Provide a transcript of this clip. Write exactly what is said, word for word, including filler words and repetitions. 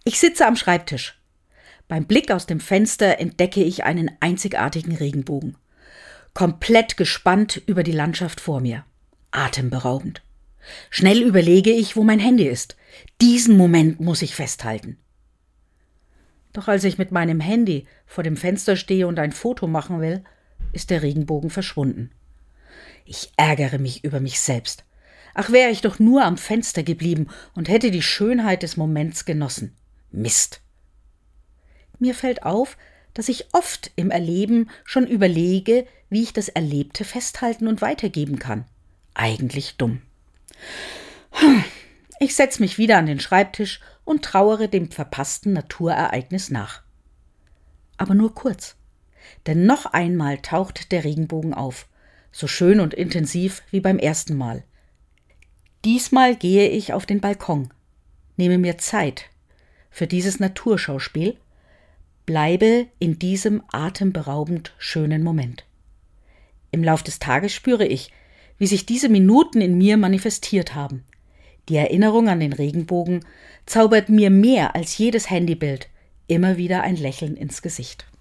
Ich sitze am Schreibtisch. Beim Blick aus dem Fenster entdecke ich einen einzigartigen Regenbogen. Komplett gespannt über die Landschaft vor mir. Atemberaubend. Schnell überlege ich, wo mein Handy ist. Diesen Moment muss ich festhalten. Doch als ich mit meinem Handy vor dem Fenster stehe und ein Foto machen will, ist der Regenbogen verschwunden. Ich ärgere mich über mich selbst. Ach, wäre ich doch nur am Fenster geblieben und hätte die Schönheit des Moments genossen. Mist. Mir fällt auf, dass ich oft im Erleben schon überlege, wie ich das Erlebte festhalten und weitergeben kann. Eigentlich dumm. Ich setze mich wieder an den Schreibtisch und trauere dem verpassten Naturereignis nach. Aber nur kurz. Denn noch einmal taucht der Regenbogen auf, so schön und intensiv wie beim ersten Mal. Diesmal gehe ich auf den Balkon, nehme mir Zeit für dieses Naturschauspiel, bleibe in diesem atemberaubend schönen Moment. Im Lauf des Tages spüre ich, wie sich diese Minuten in mir manifestiert haben. Die Erinnerung an den Regenbogen zaubert mir mehr als jedes Handybild immer wieder ein Lächeln ins Gesicht.